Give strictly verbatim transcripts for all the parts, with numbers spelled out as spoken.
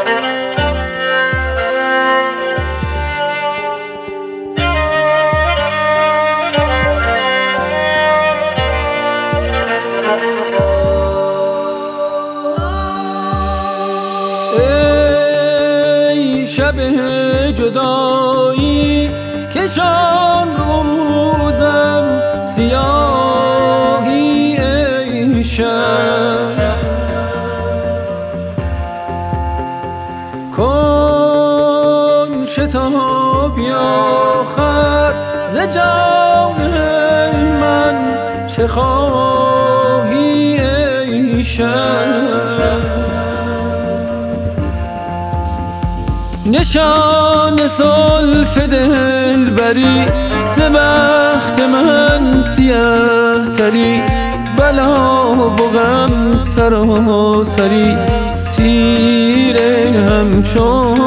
ای شب جدایی که چون روزم سیاهی ای شب، کن شتابی آخر ز جان من، چه خواهی ای شب. نشان زلف دلبری ز بخت من سیه تری، بلا و غم سراسری تیره همچون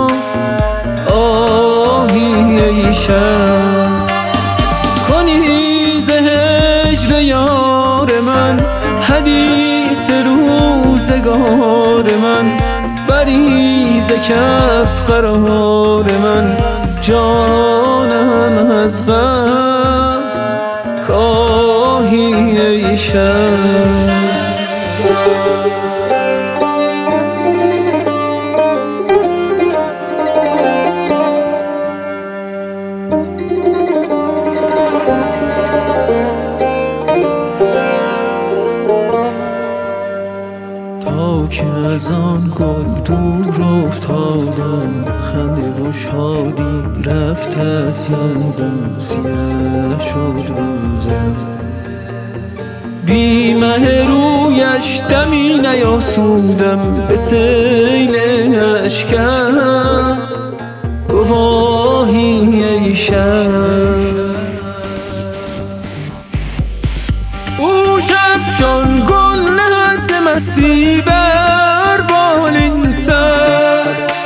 آهی ای شب. کنی ز هجر یار من حدیث روزگار من، بری ز کف قرار من جانم از غم کاهی ای شب. تا که از آن گل دور افتادم، خنده و شادی رفت از یادم، سیاه شد روزم بی مه رویش دمی نیاسودم، به سیل اشکم گواهی ای شب. او شب چون گل نهد ز مستی بر بالین سر،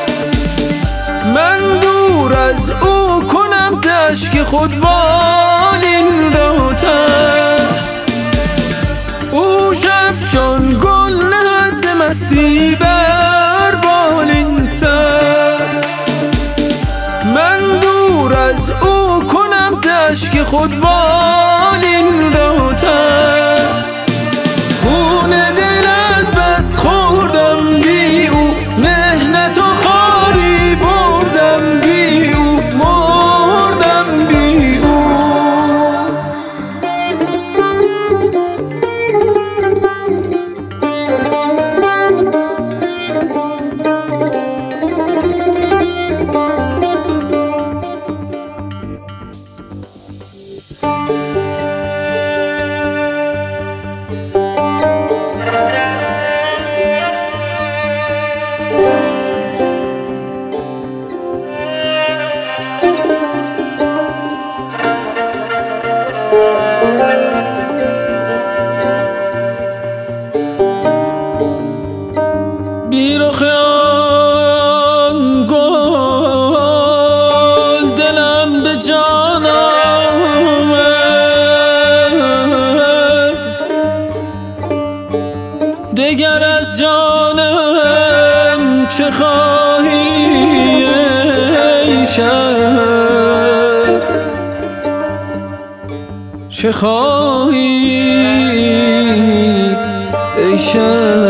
من دور از او کنم ز اشک خود بالین را تر. او شب چون گل نهد ز مستی بر بالین سر، من دور از او کنم ز اشک خود بالین را تر. خون دل از بس خوردم بی او، مهنت و خواری بردم بی او، مردم بی او. بی رخ آن گل دلم به جان آمد، دگر از جانم چه خواهی ای شب، چه خواهی ای شب.